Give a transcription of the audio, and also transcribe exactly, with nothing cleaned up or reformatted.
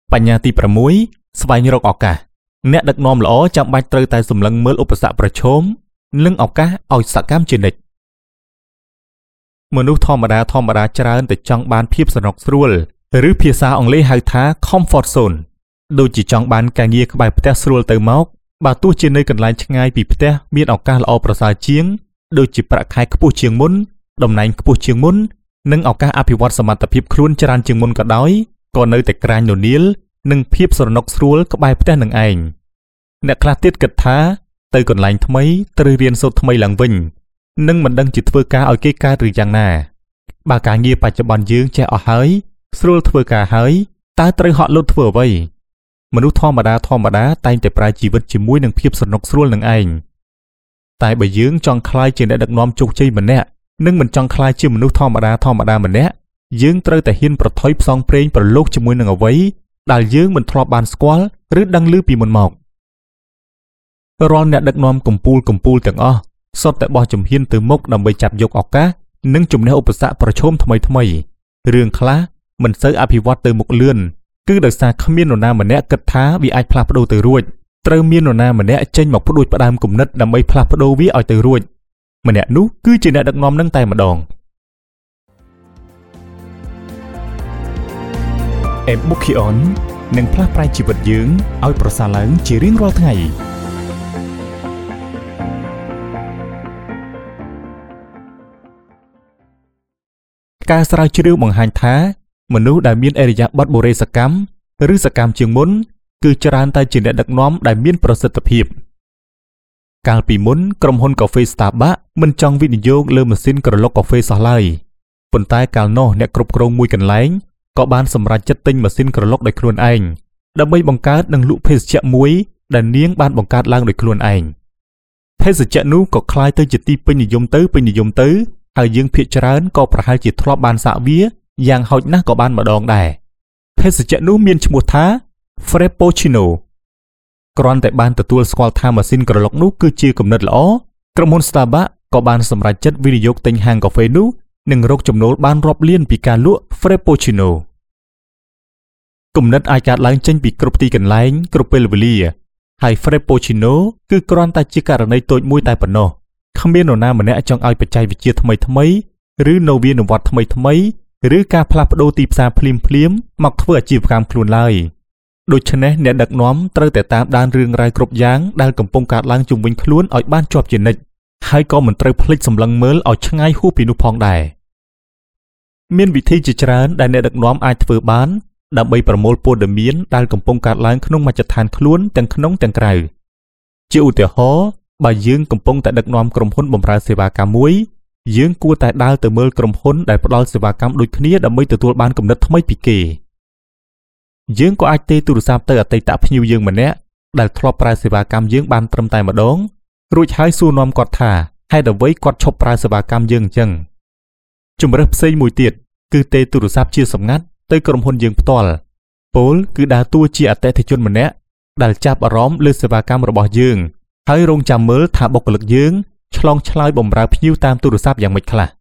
បញ្ញាទីប្រាំមួយស្វែងរកឱកាសអ្នកដឹកនាំល្អចាំបាច់ត្រូវតែសម្លឹងមើលឧបសគ្គប្រឈមនិងឱកាសឲ្យសកម្មជានិច្ចមនុស្សធម្មតាធម្មតាច្រើនតែចង់បានភាពសនុកស្រួលឬភាសាអង់គ្លេសហៅថា comfort zone ដូចជាចង់បានការងារក្បែរផ្ទះស្រួលទៅមកបើទោះជានៅកន្លែងឆ្ងាយពីផ្ទះមានឱកាសល្អប្រសើរជាងដូចជាប្រាក់ខែខ្ពស់ជាងមុនតំណែងខ្ពស់ជាងមុននិងឱកាសអភិវឌ្ឍសមត្ថភាពខ្លួនច្រើនជាងមុនក៏ដោយក៏នៅតែក្រាញននាលនិងភាពសនុកស្រួលក្បែរផ្ទះនឹងឯងអ្នកខ្លះទៀតគិតថាទៅកន្លែងថ្មីត្រូវរៀនសូត្រថ្មីឡើងវិញនិងមិនដឹងជាធ្វើការឲ្យគេកើតឬយ៉ាងណាបើការងារបច្ចុប្បន្នយើងចេះអស់ហើយស្រួលធ្វើការហើយតើត្រូវហត់លុតធ្វើអ្វីមនុស្សធម្មតាធម្មតាតែងតែប្រើជីវិតជាមួយនឹងភាពសនុកស្រួលនឹងឯងតែបើយើងចង់ក្លាយជាអ្នកដឹកនាំជោគជ័យម្នាក់និងមិនចង់ក្លាយជាមនុស្សធម្មតាធម្មតាម្នាក់យើងត្រូវតែហ៊ានប្រថុយផ្សងព្រេងប្រឡូកជាមួយនឹងអ្វីដែលយើងមិនធ្លាប់បានស្គាល់ឬដឹងឮពីមុនមករាល់អ្នកដឹកនាំកំពូលកំពូលទាំងអស់សុទ្ធតែបោះជំហានទៅមុខដើម្បីចាប់យកឱកាសនិងជំនះឧបសគ្គប្រឈមថ្មីថ្មីរឿងខ្លះមិនសូវអភិវឌ្ឍទៅមុខលឿនគឺដោយសារគ្មាននរណាម្នាក់គិតថាវាអាចផ្លាស់ប្ដូរទៅរួចត្រូវមាននរណាម្នាក់ចេញមកផ្ដួចផ្ដើមគំនិតដើម្បីផ្លាស់ប្ដូរវាឲ្យទៅរួចម្នាក់នោះគឺជាអ្នកដឹកនាំនឹងតែម្ដង Ebookyon នឹងផ្លាស់ប្រែជីវិតយើងឲ្យប្រសើរឡើងជារៀងរាល់ថ្ងៃការស្រាវជ្រាវបង្ហាញថាមនុស្សដែលមានឥរិយាបថបូរេសកម្មឬសកម្មជាងមុនគឺច្រើនតែជាអ្នកដឹកនាំដែលមានប្រសិទ្ធភាពកាលពីមុនក្រុមហ៊ុនកាហ្វេ Starbucks មិនចង់វិនិយោគលើម៉ាស៊ីនក្រឡុកកាហ្វេសោះឡើយប៉ុន្តែកាលនោះអ្នកគ្រប់គ្រងមួយកន្លែងក៏បានសម្រេចចិត្តទិញម៉ាស៊ីនក្រឡុកដោយខ្លួនឯងដើម្បីបង្កើតនិងលក់ភេសជ្ជៈមួយដែលនាងបានបង្កើតឡើងដោយខ្លួនឯងភេសជ្ជៈនោះក៏คล้ายទៅជាទីពេញនិយមទៅពេញនិយមទៅហើយយើងភាគច្រើនក៏ប្រហែលជាធ្លាប់បានសាកវាយ៉ាងហោចណាស់ក៏បានម្ដងដែរភេសជ្ជៈនោះមានឈ្មោះថា Frappuccino គ្រាន់តែបានទទួលស្គាល់ថាម៉ាស៊ីនក្រឡុកនោះគឺជាគំនិតល្អក្រុមហ៊ុន Starbucks ក៏បានសម្រេចចិត្តវិនិយោគទិញហាងកាហ្វេនោះនិងរកចំណូលបានរាប់លានពីការលក់ Frappuccino គំនិតអាចកើតឡើងចេញពីគ្រប់ទីកន្លែងគ្រប់ពេលវេលាហើយ Frappuccino គឺគ្រាន់តែជាករណីតូចមួយតែប៉ុណ្ណោះគ្មាននរណាម្នាក់ចង់ឲ្យបច្ចេកវិទ្យាថ្មីថ្មីឬនវានុវត្តន៍ថ្មីថ្មីឬការផ្លាស់ប្ដូរទីផ្សារភ្លាមភ្លាមមកធ្វើអាជីវកម្មខ្លួនឡើយដូច្នេះអ្នកដឹកនាំត្រូវតែតាមដានរឿងរ៉ាវគ្រប់យ៉ាងដែលកំពុងកើតឡើងជុំវិញខ្លួនឲ្យបានជាប់ជានិច្ចហើយក៏មិនត្រូវភ្លេចសម្លឹងមើលឲ្យឆ្ងាយហួសពីនោះផងដែរមានវិធីជាច្រើនដែលអ្នកដឹកនាំអាចធ្វើបានដើម្បីប្រមូលព័ត៌មានដែលកំពុងកើតឡើងក្នុងមជ្ឈដ្ឋានខ្លួនទាំងក្នុងទាំងក្រៅជាឧទាហរណ៍បើយើងកំពុងតែដឹកនាំក្រុមហ៊ុនបម្រើសេវាកម្មមួយយើងគួរតែដើរទៅមើលក្រុមហ៊ុនដែលផ្ដល់សេវាកម្មដូចគ្នាដើម្បីទទួលបានគំនិតថ្មីពីគេយើងក៏អាចទេទូរស័ព្ទទៅអតីតភ្ញៀវយើងម្នាក់ដែលធ្លាប់ប្រើសេវាកម្មយើងបានត្រឹមតែម្ដងរួចហើយសួរនាំគាត់ថាហេតុអ្វីគាត់ឈប់ប្រើសេវាកម្មយើងអញ្ចឹងជំរើសផ្សេងមួយទៀតគឺទេទូរស័ព្ទជាសម្ងាត់ទៅក្រុមហ៊ុនយើងផ្ទាល់ពោលគឺដើរតួជាអតិថិជនម្នាក់ដែលចាប់អារម្មណ៍លើសេវាកម្មរបស់យើងហើយរងចាំមើលថាបុគ្គលិកយើងឆ្លងឆ្លើយបម្រើភ្ញៀវតាមទូរស័ព្ទយ៉ាងម៉េចខ្លះ